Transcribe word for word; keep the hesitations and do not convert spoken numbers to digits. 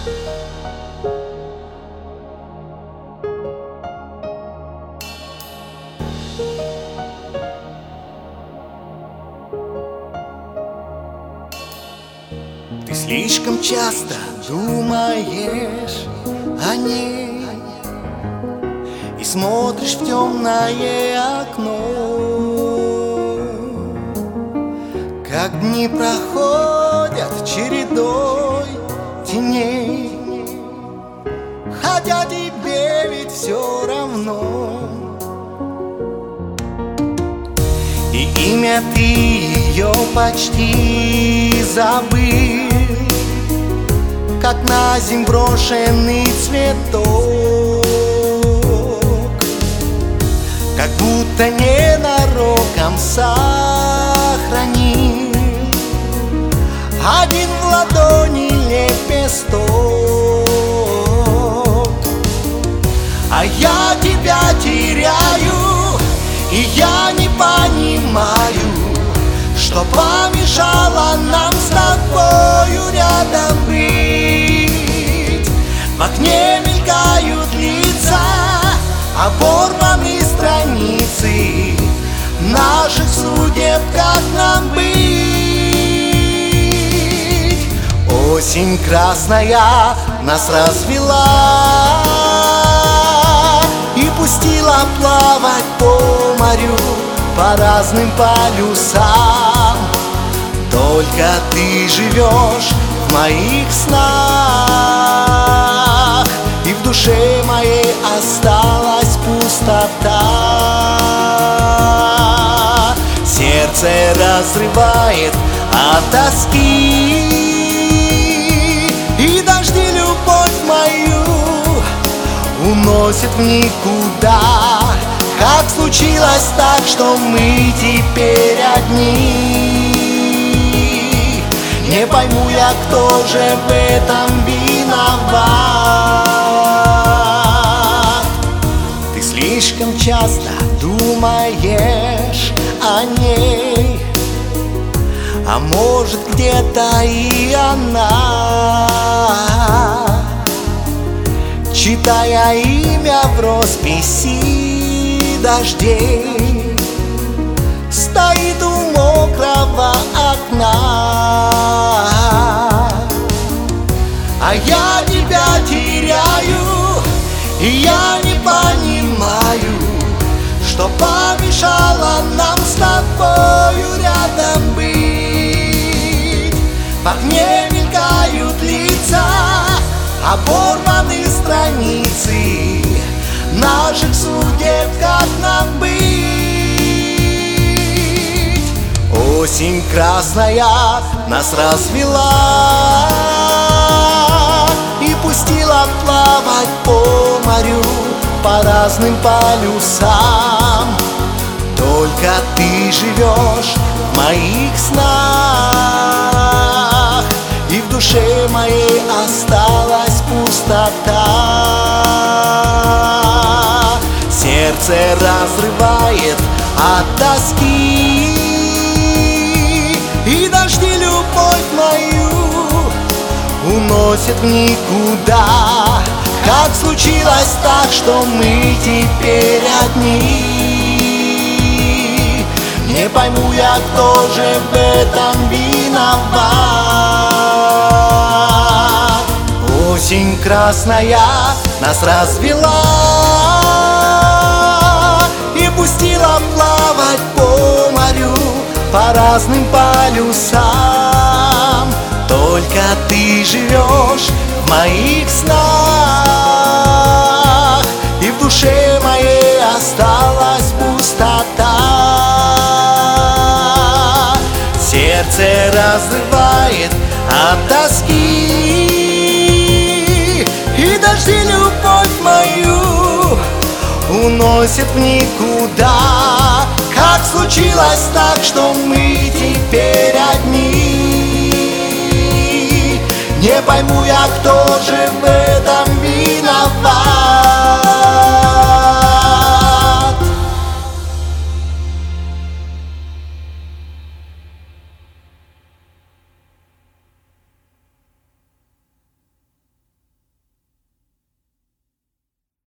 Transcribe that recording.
Ты слишком часто думаешь о ней и смотришь в темное окно, как дни проходят чередой теней, хотя тебе ведь все равно. И имя ты ее почти забыл, как на земь брошенный цветок, как будто ненароком сохранил один в ладони лепесток. А я тебя теряю, и я не понимаю, что помешало нам с тобою рядом быть. В окне мелькают лица, оборванные страницы наших судеб, как нам быть. Осень красная нас развела и пустила плавать по морю, по разным полюсам. Только ты живешь в моих снах, и в душе моей осталась пустота. Сердце разрывает от тоски, и дожди любовь мою уносит в никуда. Как случилось так, что мы теперь одни? Не пойму я, кто же в этом виноват. Ты слишком часто думаешь о ней, а может, где-то и она, читая имя в росписи дождей, стоит у мокрого окна. А я тебя теряю, и я не понимаю, что помешало нам с тобою рядом быть. В окне мелькают лица, оборванные страницы наших судеб, как нам быть. Осень красная нас развела и пустила плавать по морю, по разным полюсам. Только ты живешь в моих снах, и в душе моей осталась пустота. Сердце разрывает от тоски, и дожди любовь мою уносят в никуда. Как случилось так, что мы теперь одни? Не пойму я, кто же в этом виноват. Осень красная нас развела и пустила плавать по морю, по разным полюсам. Только ты живешь в моих снах, и в душе моей осталась пустота. Сердце разрывает от тоски, и дожди любовь мою уносят в никуда. Как случилось так, что мы теперь одни? Не пойму я, кто же